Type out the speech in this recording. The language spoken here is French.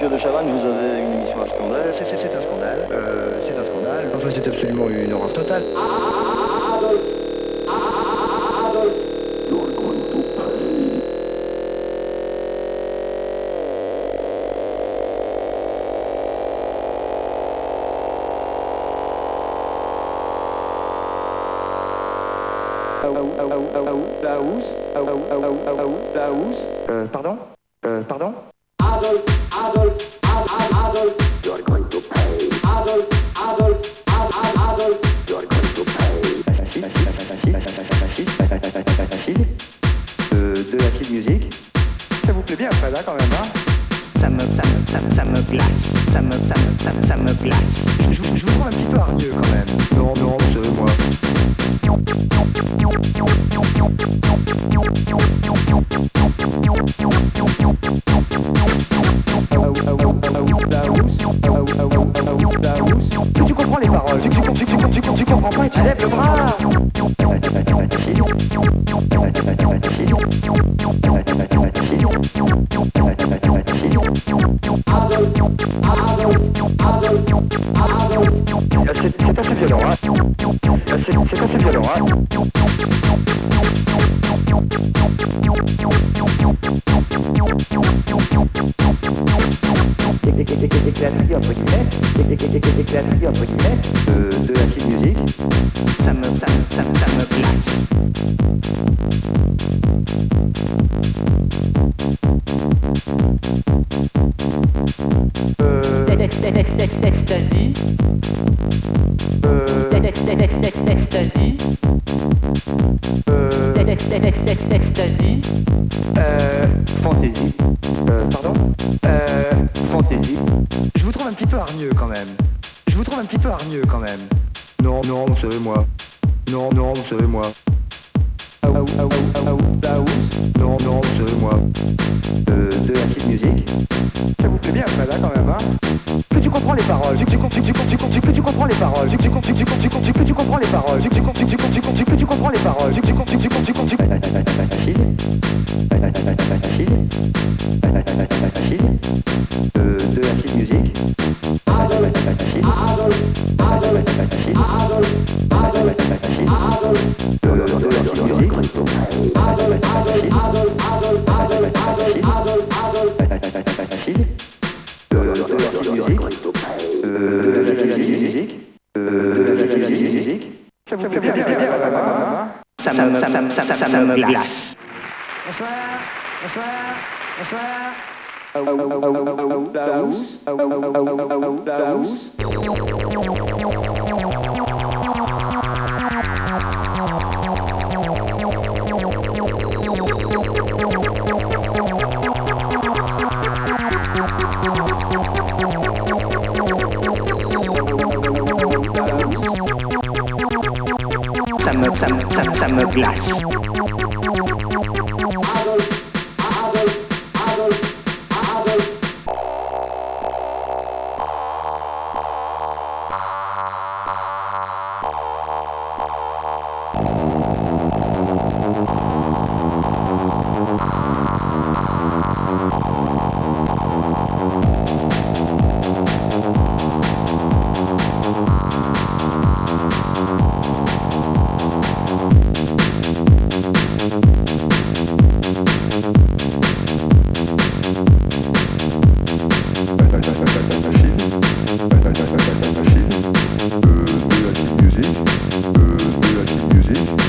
Monsieur de Chavannes, vous avez une émission à scandale. C'est un scandale. C'est un scandale. Enfin, c'est absolument une horreur totale. Pardon? Pardon? You're going to pay. You're going to pay. De Acid Music. Ça vous plaît bien après là quand même, hein? Ça me glace. Ça me glace. Je vous trouve un petit peu hargneux quand même. Non, c'est moi. Tu comprends les paroles, tu comprends pas et tu lèves le bras. C'est assez violent, hein. C'est assez violent, hein. D'éclater entre guillemets, de la petite musique, ça me glace. Fantaisie. Pardon? Fantaisie. Je vous trouve un petit peu hargneux quand même. Non, vous savez moi. Non, vous savez moi. Non, vous savez moi. De la petite musique. Ça vous plaît bien après là quand même, hein? Que tu comprends les paroles, que tu comprends les paroles, que tu comprends les paroles, que tu comprends les paroles, de la petite musique. Ça me glace. Ça me glace. Music.